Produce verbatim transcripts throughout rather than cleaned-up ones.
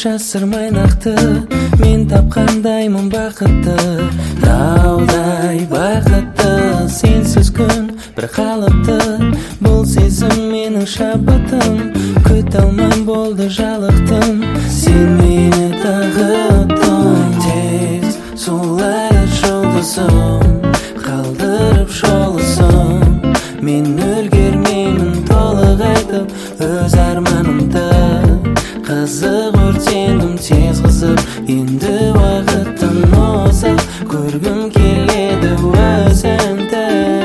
жасырмай нақты мен тапқандаймын бақытты, таудай бақытты. Сенсіз күн бір қалыпты, бұл сезім менің шабытым. Күте алмай болды жалықтым, сен мені тағыттың. Тез сұлайды жұлдызым, қалдырып жолысым. Мен үлгермеймін толық айтып өз арманымды. Қызық өртендім тез қызып, енді уақыттың озып, көргім келеді өзіңді.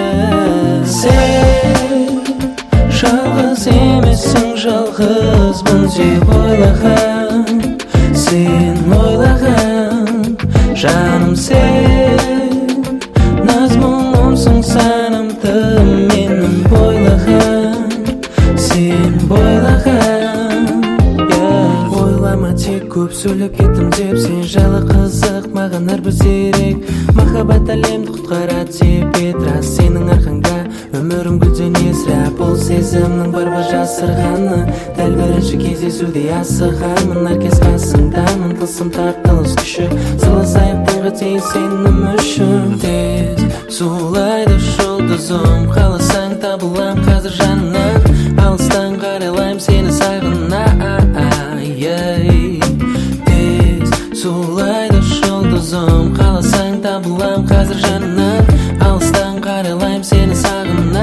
Сен жалғыз емессің, жалғызбын деп ойлаған. Сен ойлаған жаным, сен наз-мұңымсың, санамды менің бойлаған. Сен бойлаған. Тек көп сөйлеп кеттім деп, сен жайлы қызық маған әрбір зерек. Махаббат әлемді құтқарады деп еді, рас сенің арқаңда өмірім гүлдене. Сірә бұл сезімнің бар ба жасырғаны, дәл бірінші кездесуде асығамын. Әркез қасыңдамын, тылсым тартылыс күші, сыйлас аяқтанға дейін сенім үшін. Тез сұлайды жұлдызым, қаласаң табылам қазір жанынан. Алыстан қарайлайым сені сағына. Сұлайды жұлдызым, қаласаң табылам қазір жанынан. Алыстан қарайлайым сені сағына.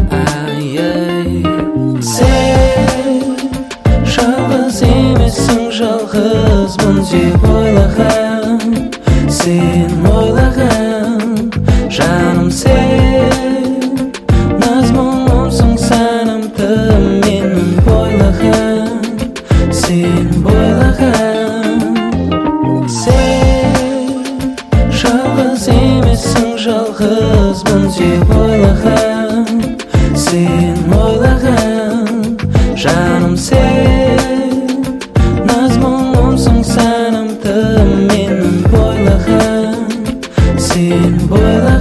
Сен жалғыз емессің, жалғызбын деп ойлаған. Сен ойлаған жаным, сен наз-мұңымсың, санамды менің бойлаған. Сен бойлаған. Жалғыз емессің, жалғызбын деп ойлаған. Сен ойлаған жаным, сен наз-мұңымсың, санамды менің бойлаған. Сен бойлаған.